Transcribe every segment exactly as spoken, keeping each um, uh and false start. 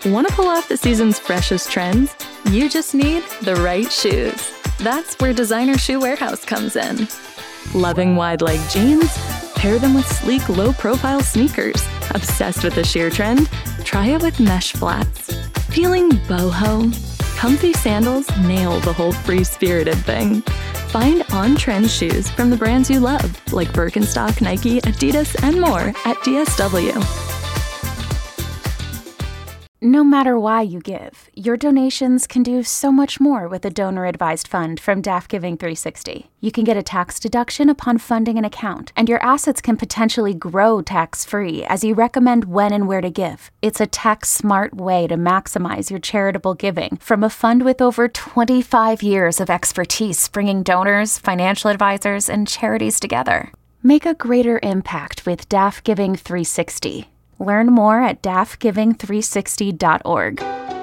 Want to pull off the season's freshest trends? You just need the right shoes. That's where Designer Shoe Warehouse comes in. Loving wide-leg jeans? Pair them with sleek, low-profile sneakers. Obsessed with the sheer trend? Try it with mesh flats. Feeling boho? Comfy sandals nail the whole free-spirited thing. Find on-trend shoes from the brands you love, like Birkenstock, Nike, Adidas, and more at D S W. No matter why you give, your donations can do so much more with a donor-advised fund from D A F Giving three sixty. You can get a tax deduction upon funding an account, and your assets can potentially grow tax-free as you recommend when and where to give. It's a tax-smart way to maximize your charitable giving from a fund with over twenty-five years of expertise bringing donors, financial advisors, and charities together. Make a greater impact with D A F Giving three sixty. Learn more at D A F giving three sixty dot org.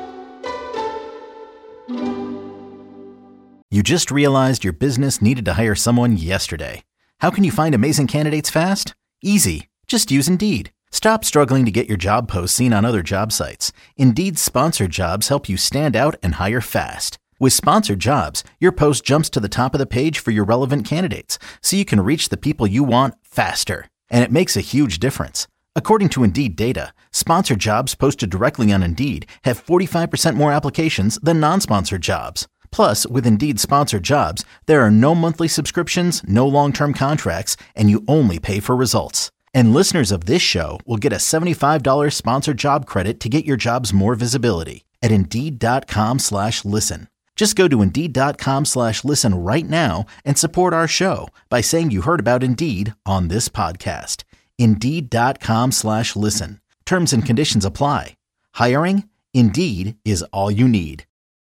You just realized your business needed to hire someone yesterday. How can you find amazing candidates fast? Easy. Just use Indeed. Stop struggling to get your job posts seen on other job sites. Indeed's sponsored jobs help you stand out and hire fast. With sponsored jobs, your post jumps to the top of the page for your relevant candidates, so you can reach the people you want faster. And it makes a huge difference. According to Indeed data, sponsored jobs posted directly on Indeed have forty-five percent more applications than non-sponsored jobs. Plus, with Indeed sponsored jobs, there are no monthly subscriptions, no long-term contracts, and you only pay for results. And listeners of this show will get a seventy-five dollars sponsored job credit to get your jobs more visibility at Indeed.com slash listen. Just go to Indeed.com slash listen right now and support our show by saying you heard about Indeed on this podcast. Indeed.com slash listen. Terms and conditions apply. Hiring? Indeed is all you need.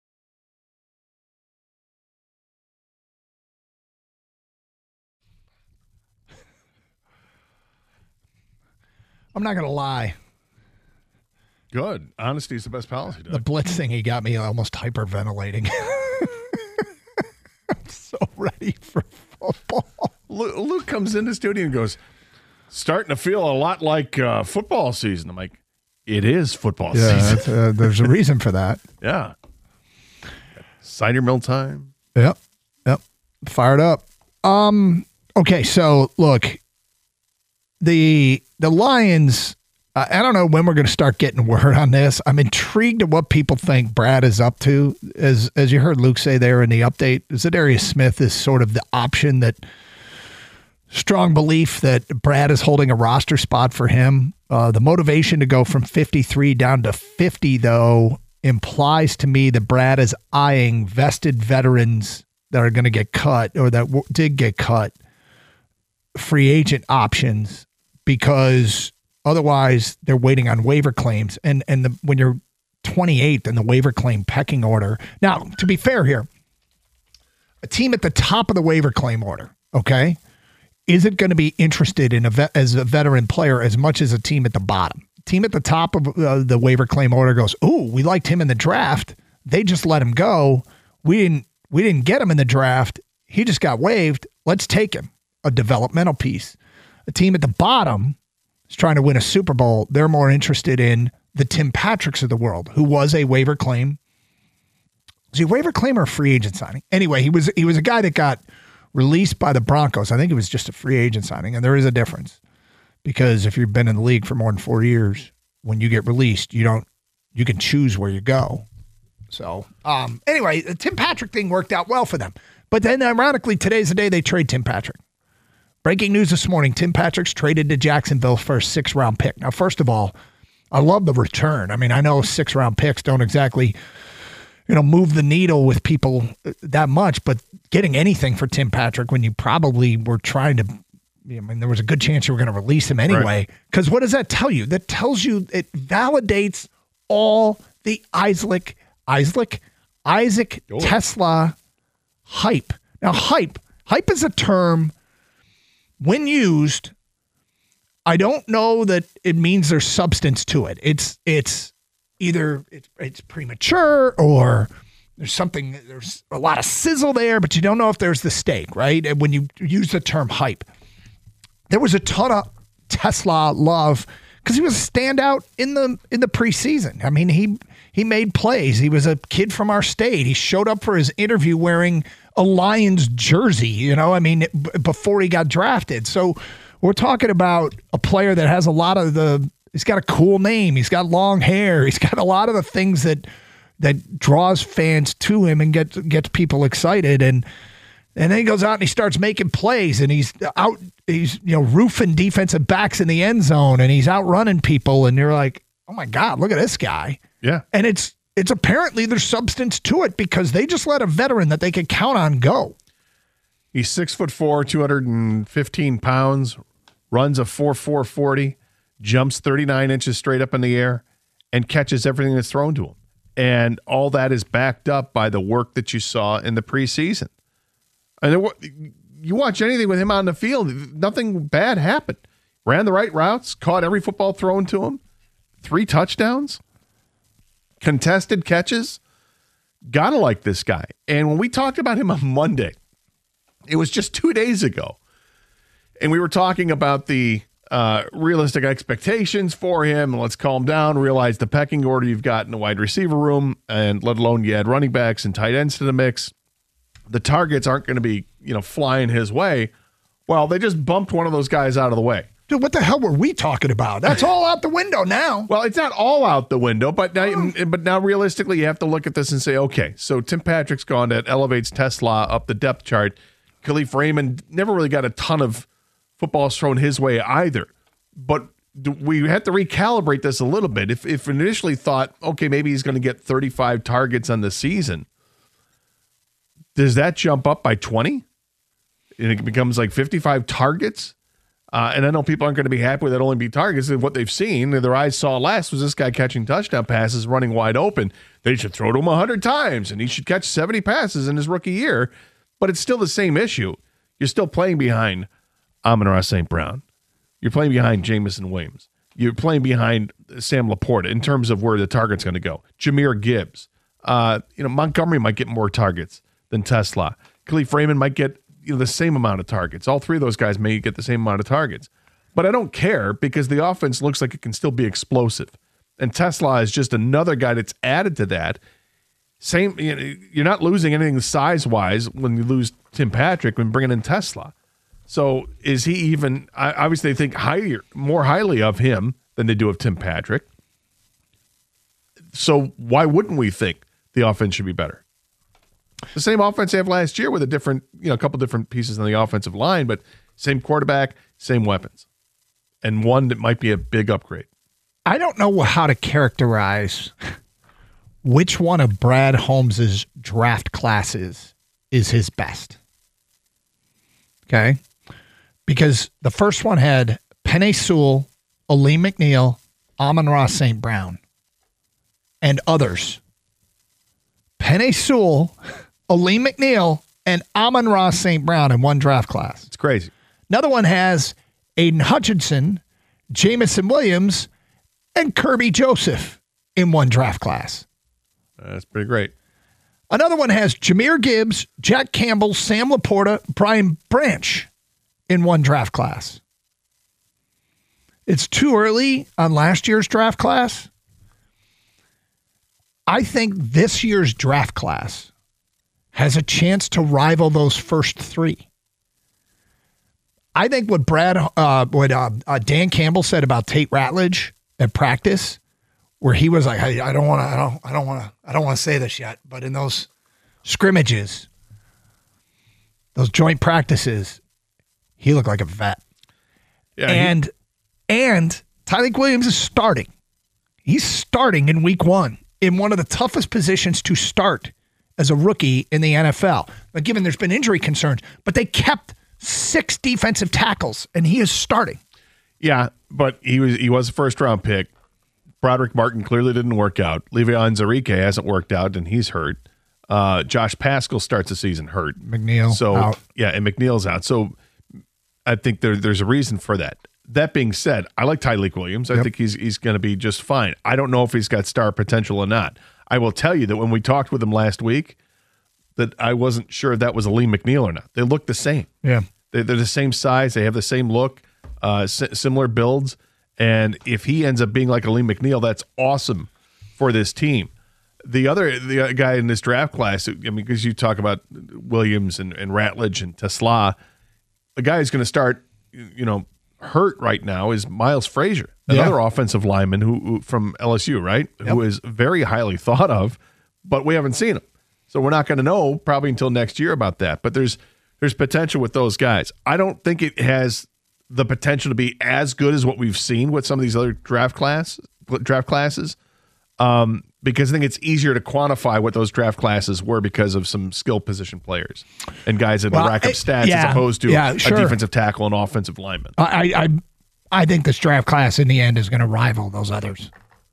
I'm not going to lie. Good. Honesty is the best policy, Doug. The blitz thing, he got me almost hyperventilating. I'm so ready for football. Luke, Luke comes in the studio and goes, starting to feel a lot like uh, football season. I'm like, it is football yeah, season. That's, uh, there's a reason for that. Yeah. Cider mill time. Yep. Yep. Fired up. Um. Okay, so look, the the Lions, uh, I don't know when we're going to start getting word on this. I'm intrigued at what people think Brad is up to. As as you heard Luke say there in the update, Zadarius Smith is sort of the option that strong belief that Brad is holding a roster spot for him. Uh, the motivation to go from fifty-three down to fifty, though, implies to me that Brad is eyeing vested veterans that are going to get cut or that w- did get cut, free agent options, because otherwise they're waiting on waiver claims. And and the, when you're twenty-eighth in the waiver claim pecking order. Now, to be fair here, a team at the top of the waiver claim order, okay, isn't going to be interested in a vet, as a veteran player as much as a team at the bottom. Team at the top of uh, the waiver claim order goes, ooh, we liked him in the draft. They just let him go. We didn't we didn't get him in the draft. He just got waived. Let's take him. A developmental piece. A team at the bottom is trying to win a Super Bowl. They're more interested in the Tim Patricks of the world, who was a waiver claim. Was he a waiver claim or a free agent signing? Anyway, he was he was a guy that got released by the Broncos. I think it was just a free agent signing, and there is a difference because if you've been in the league for more than four years, when you get released, you don't you can choose where you go. So um, anyway, the Tim Patrick thing worked out well for them. But then, ironically, today's the day they trade Tim Patrick. Breaking news this morning: Tim Patrick's traded to Jacksonville for a six-round pick. Now, first of all, I love the return. I mean, I know six-round picks don't exactly, you know, move the needle with people that much, but getting anything for Tim Patrick when you probably were trying to, I mean, there was a good chance you were going to release him anyway. Because right. What does that tell you? That tells you, it validates all the Isaac, Isaac, Isaac oh. Tesla hype. Now, hype, hype is a term when used. I don't know that it means there's substance to it. It's, it's, Either it's, it's premature or there's something, there's a lot of sizzle there, but you don't know if there's the steak, right? And when you use the term hype, there was a ton of Tesla love because he was a standout in the in the preseason. I mean, he he made plays. He was a kid from our state. He showed up for his interview wearing a Lions jersey, you know, I mean, b- before he got drafted. So we're talking about a player that has a lot of the, he's got a cool name. He's got long hair. He's got a lot of the things that that draws fans to him and gets gets people excited. And and then he goes out and he starts making plays, and he's out, he's, you know, roofing defensive backs in the end zone, and he's outrunning people. And you're like, oh my God, look at this guy. Yeah. And it's, It's apparently there's substance to it because they just let a veteran that they could count on go. He's six foot four, two hundred fifteen pounds, runs a four four forty, jumps thirty-nine inches straight up in the air, and catches everything that's thrown to him. And all that is backed up by the work that you saw in the preseason. And there, you watch anything with him on the field, nothing bad happened. Ran the right routes, caught every football thrown to him, three touchdowns. Contested catches, gotta like this guy. And when we talked about him on Monday, it was just two days ago, and we were talking about the uh, realistic expectations for him. Let's calm down, realize the pecking order you've got in the wide receiver room, and let alone you add running backs and tight ends to the mix. The targets aren't going to be, you know, flying his way. Well, they just bumped one of those guys out of the way. Dude, what the hell were we talking about? That's all out the window now. Well, it's not all out the window, but now, oh. but now realistically, you have to look at this and say, okay, so Tim Patrick's gone. That elevates Tesla up the depth chart. Khalif Raymond never really got a ton of footballs thrown his way either. But we have to recalibrate this a little bit. If if initially thought, okay, maybe he's going to get thirty-five targets on the season, does that jump up by twenty? And it becomes like fifty-five targets? Uh, and I know people aren't going to be happy with that only be targets. What they've seen, their eyes saw last was this guy catching touchdown passes, running wide open. They should throw to him one hundred times, and he should catch seventy passes in his rookie year. But it's still the same issue. You're still playing behind Amon-Ra Saint Brown. You're playing behind Jameson Williams. You're playing behind Sam Laporta in terms of where the target's going to go. Jahmyr Gibbs. Uh, you know, Montgomery might get more targets than Tesla. Khalif Raymond might get you know, the same amount of targets. All three of those guys may get the same amount of targets. But I don't care because the offense looks like it can still be explosive. And Tesla is just another guy that's added to that. Same, you know, you're not losing anything size-wise when you lose Tim Patrick when bringing in Tesla. So is he even, obviously they think higher, more highly of him than they do of Tim Patrick. So why wouldn't we think the offense should be better? The same offense they have last year with a different, you know, a couple different pieces on the offensive line, but same quarterback, same weapons, and one that might be a big upgrade. I don't know how to characterize which one of Brad Holmes's draft classes is his best. Okay? Because the first one had Penei Sewell, Aleem McNeil, Amon-Ra Saint Brown, and others. Penei Sewell, Aleem McNeil, and Amon-Ra Saint Brown in one draft class. It's crazy. Another one has Aiden Hutchinson, Jameson Williams, and Kirby Joseph in one draft class. That's pretty great. Another one has Jahmyr Gibbs, Jack Campbell, Sam Laporta, Brian Branch in one draft class. It's too early on last year's draft class. I think this year's draft class has a chance to rival those first three. I think what Brad, uh, what uh, uh, Dan Campbell said about Tate Ratledge at practice, where he was like, "I, I don't want to, I don't, I don't want to, I don't want to say this yet," but in those scrimmages, those joint practices, he looked like a vet. Yeah, and he- and Tyleik Williams is starting. He's starting in week one in one of the toughest positions to start as a rookie in the N F L. But given there's been injury concerns, but they kept six defensive tackles, and he is starting. Yeah, but he was he was a first round pick. Broderick Martin clearly didn't work out. Le'Veon Zarique hasn't worked out, and he's hurt. Uh, Josh Paschal starts the season hurt. McNeil so out. Yeah, and McNeil's out. So I think there, there's a reason for that. That being said, I like Tyleik Williams. I Yep. think he's he's going to be just fine. I don't know if he's got star potential or not. I will tell you that when we talked with him last week, that I wasn't sure if that was Aleem McNeil or not. They look the same. Yeah. They, they're the same size. They have the same look, uh, s- similar builds. And if he ends up being like a Lee McNeil, that's awesome for this team. The other the guy in this draft class, I mean, because you talk about Williams and, and Ratledge and Tesla, a guy who's going to start, you know, hurt right now is Miles Frazier, another yeah. offensive lineman who, who from L S U, right? Yep. Who is very highly thought of, but we haven't seen him. So we're not going to know probably until next year about that. But there's there's potential with those guys. I don't think it has the potential to be as good as what we've seen with some of these other draft class draft classes. Um, because I think it's easier to quantify what those draft classes were because of some skill position players and guys that well, rack up stats yeah, as opposed to yeah, a sure. defensive tackle and offensive lineman. I, I I think this draft class in the end is going to rival those others.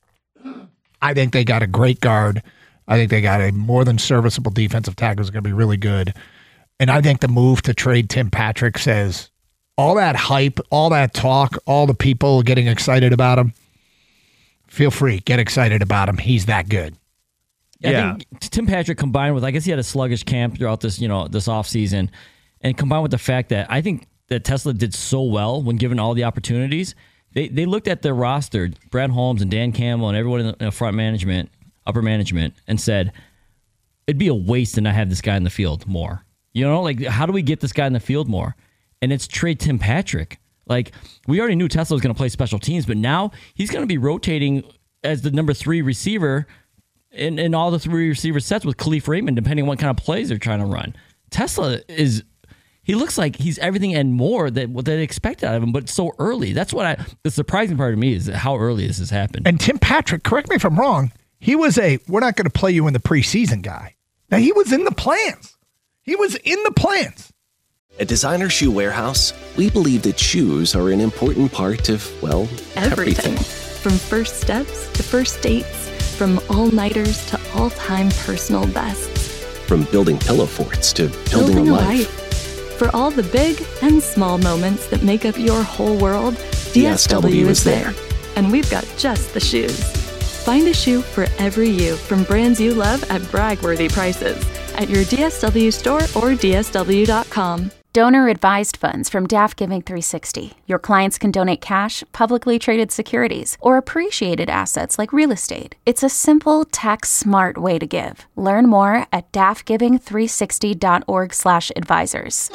I think they got a great guard. I think they got a more than serviceable defensive tackle is going to be really good. And I think the move to trade Tim Patrick says all that hype, all that talk, all the people getting excited about him, feel free, get excited about him. He's that good. Yeah, yeah. I think Tim Patrick combined with, I guess he had a sluggish camp throughout this, you know, this offseason, and combined with the fact that I think that Tesla did so well when given all the opportunities. They they looked at their roster, Brad Holmes and Dan Campbell and everyone in the front management, upper management, and said, it'd be a waste to not have this guy in the field more. You know, like, how do we get this guy in the field more? And it's trade Tim Patrick. Like, we already knew Tesla was going to play special teams, but now he's going to be rotating as the number three receiver in, in all the three receiver sets with Khalif Raymond, depending on what kind of plays they're trying to run. Tesla is, he looks like he's everything and more that what they expected out of him, but so early. That's what I, the surprising part of me is how early this has happened. And Tim Patrick, correct me if I'm wrong, he was a, we're not going to play you in the preseason guy. Now, he was in the plans. He was in the plans. At Designer Shoe Warehouse, we believe that shoes are an important part of, well, everything. everything. From first steps to first dates, from all-nighters to all-time personal bests. From building pillow forts to building, building a, a life. life. For all the big and small moments that make up your whole world, D S W is there. And we've got just the shoes. Find a shoe for every you from brands you love at brag-worthy prices at your D S W store or D S W dot com. Donor-advised funds from D A F Giving three sixty. Your clients can donate cash, publicly traded securities, or appreciated assets like real estate. It's a simple, tax-smart way to give. Learn more at D A F giving three sixty dot org slash advisors.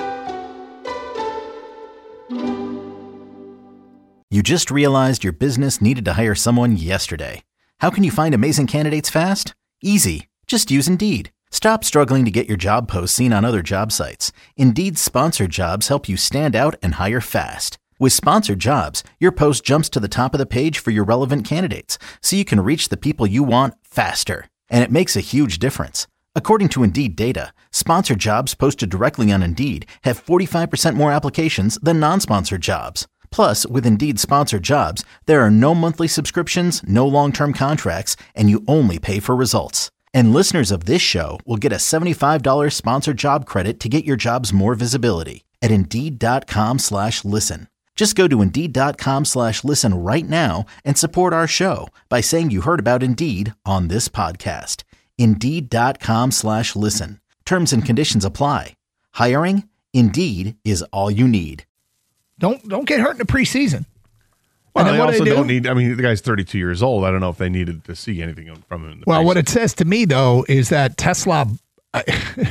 You just realized your business needed to hire someone yesterday. How can you find amazing candidates fast? Easy. Just use Indeed. Stop struggling to get your job posts seen on other job sites. Indeed's sponsored jobs help you stand out and hire fast. With sponsored jobs, your post jumps to the top of the page for your relevant candidates, so you can reach the people you want faster. And it makes a huge difference. According to Indeed data, sponsored jobs posted directly on Indeed have forty-five percent more applications than non-sponsored jobs. Plus, with Indeed sponsored jobs, there are no monthly subscriptions, no long-term contracts, and you only pay for results. And listeners of this show will get a seventy-five dollars sponsored job credit to get your jobs more visibility at Indeed.com slash listen. Just go to Indeed.com slash listen right now and support our show by saying you heard about Indeed on this podcast. Indeed.com slash listen. Terms and conditions apply. Hiring? Indeed is all you need. Don't don't get hurt in the preseason. Well, and they what also they do, don't need, I mean, the guy's thirty-two years old. I don't know if they needed to see anything from him. In the well, preseason. what it says to me, though, is that Tesla uh,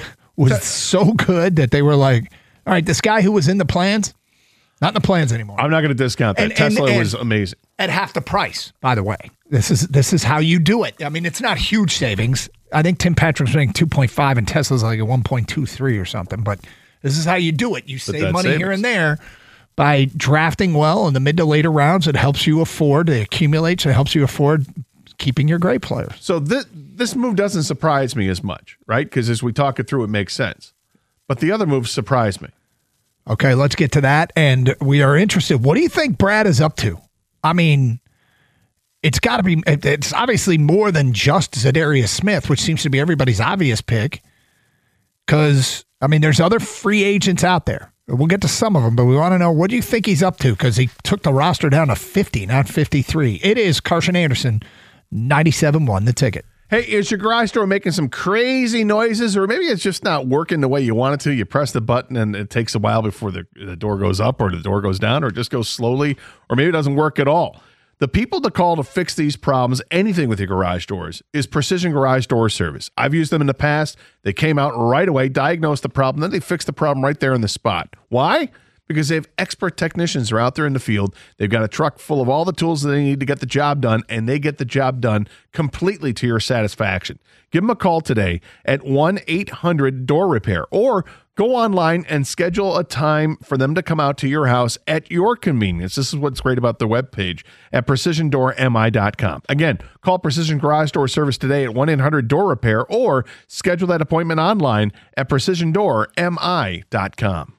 was so good that they were like, all right, this guy who was in the plans, not in the plans anymore. I'm not going to discount that. And, Tesla and, and was amazing. At half the price, by the way. This is this is how you do it. I mean, it's not huge savings. I think Tim Patrick's making two point five and Tesla's like a one point two three or something. But this is how you do it. You save money savings here and there. By drafting well in the mid to later rounds, it helps you afford, it accumulates, it helps you afford keeping your great players. So this, this move doesn't surprise me as much, right? Because as we talk it through, it makes sense. But the other moves surprise me. Okay, let's get to that. And we are interested. What do you think Brad is up to? I mean, it's got to be, it's obviously more than just Zadarius Smith, which seems to be everybody's obvious pick. Because, I mean, there's other free agents out there. We'll get to some of them, but we want to know, what do you think he's up to? Because he took the roster down to fifty, not fifty-three. It is Carson Anderson, ninety-seven one, the ticket. Hey, is your garage door making some crazy noises, or maybe it's just not working the way you want it to? You press the button and it takes a while before the, the door goes up or the door goes down, or it just goes slowly, or maybe it doesn't work at all. The people to call to fix these problems, anything with your garage doors, is Precision Garage Door Service. I've used them in the past. They came out right away, diagnosed the problem, then they fixed the problem right there on the spot. Why? Because they have expert technicians who are out there in the field. They've got a truck full of all the tools that they need to get the job done, and they get the job done completely to your satisfaction. Give them a call today at one eight hundred door repair, or go online and schedule a time for them to come out to your house at your convenience. This is what's great about the webpage at precision door m i dot com. Again, call Precision Garage Door Service today at one eight hundred door repair, or schedule that appointment online at precision door m i dot com.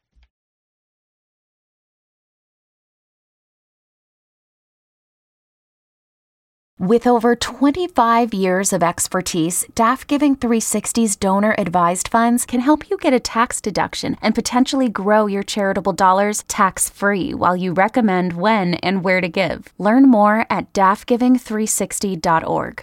With over twenty-five years of expertise, D A F Giving three sixty's donor-advised funds can help you get a tax deduction and potentially grow your charitable dollars tax-free while you recommend when and where to give. Learn more at d a f giving three sixty dot org.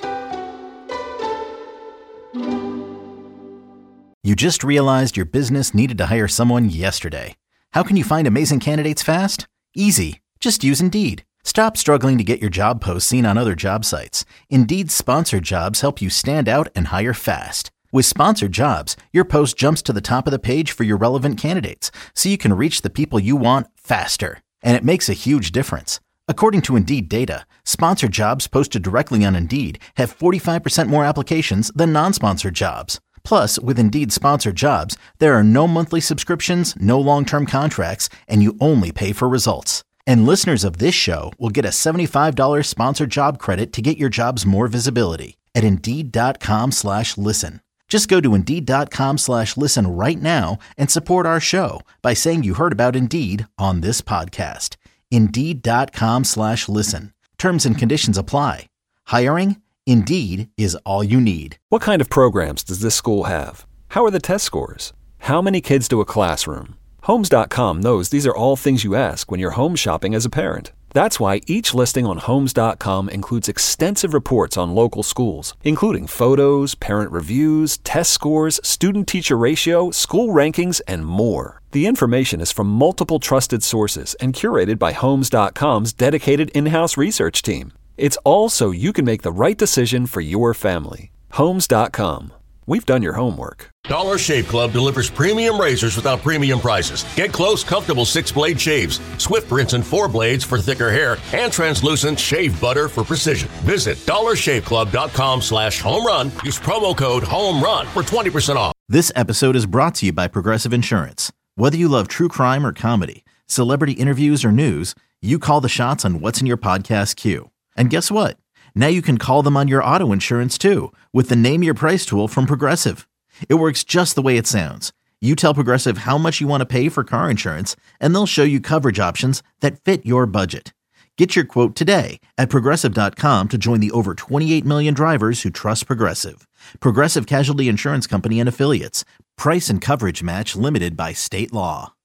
You just realized your business needed to hire someone yesterday. How can you find amazing candidates fast? Easy. Just use Indeed. Stop struggling to get your job posts seen on other job sites. Indeed's sponsored jobs help you stand out and hire fast. With sponsored jobs, your post jumps to the top of the page for your relevant candidates, so you can reach the people you want faster. And it makes a huge difference. According to Indeed data, sponsored jobs posted directly on Indeed have forty-five percent more applications than non-sponsored jobs. Plus, with Indeed sponsored jobs, there are no monthly subscriptions, no long-term contracts, and you only pay for results. And listeners of this show will get a seventy-five dollars sponsored job credit to get your jobs more visibility at Indeed.com slash listen. Just go to Indeed.com slash listen right now and support our show by saying you heard about Indeed on this podcast. Indeed.com slash listen. Terms and conditions apply. Hiring? Indeed is all you need. What kind of programs does this school have? How are the test scores? How many kids do a classroom? Homes dot com knows these are all things you ask when you're home shopping as a parent. That's why each listing on Homes dot com includes extensive reports on local schools, including photos, parent reviews, test scores, student-teacher ratio, school rankings, and more. The information is from multiple trusted sources and curated by Homes dot com's dedicated in-house research team. It's all so you can make the right decision for your family. Homes dot com. We've done your homework. Dollar Shave Club delivers premium razors without premium prices. Get close, comfortable six-blade shaves, swift rinse and four blades for thicker hair, and translucent shave butter for precision. Visit dollar shave club dot com slash home run. Use promo code HOMERUN for twenty percent off. This episode is brought to you by Progressive Insurance. Whether you love true crime or comedy, celebrity interviews or news, you call the shots on what's in your podcast queue. And guess what? Now you can call them on your auto insurance too with the Name Your Price tool from Progressive. It works just the way it sounds. You tell Progressive how much you want to pay for car insurance, and they'll show you coverage options that fit your budget. Get your quote today at progressive dot com to join the over twenty-eight million drivers who trust Progressive. Progressive Casualty Insurance Company and Affiliates. Price and coverage match limited by state law.